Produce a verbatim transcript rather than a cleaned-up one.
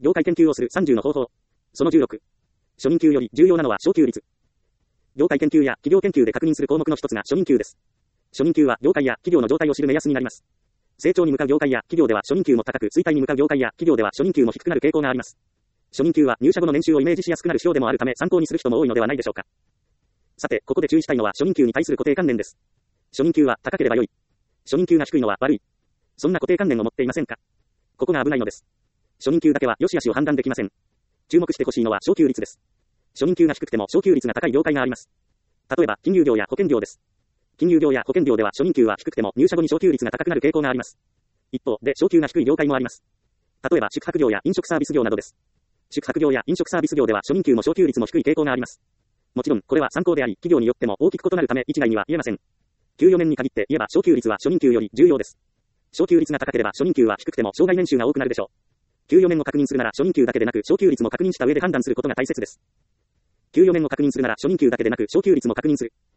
業界研究をするさんじゅうの方法。そのじゅうろく。初任給より重要なのは昇給率。業界研究や企業研究で確認する項目の一つが初任給です。初任給は業界や企業の状態を知る目安になります。成長に向かう業界や企業では初任給も高く、衰退に向かう業界や企業では初任給も低くなる傾向があります。初任給は入社後の年収をイメージしやすくなる指標でもあるため参考にする人も多いのではないでしょうか。さて、ここで注意したいのは初任給に対する固定観念です。初任給は高ければ良い。初任給が低いのは悪い。そんな固定観念を持っていませんか？ここが危ないのです。初任給だけは良し悪しを判断できません。注目してほしいのは昇給率です。初任給が低くても昇給率が高い業界があります。例えば、金融業や保険業です。金融業や保険業では初任給は低くても入社後に昇給率が高くなる傾向があります。一方で昇給が低い業界もあります。例えば宿泊業や飲食サービス業などです。宿泊業や飲食サービス業では初任給も昇給率も低い傾向があります。もちろんこれは参考であり、企業によっても大きく異なるため一概には言えません。給与面に限って言えば昇給率は初任給より重要です。昇給率が高ければ初任給は低くても生涯年収が多くなるでしょう。給与面を確認するなら初任給だけでなく昇給率も確認した上で判断することが大切です。給与面を確認するなら初任給だけでなく昇給率も確認する。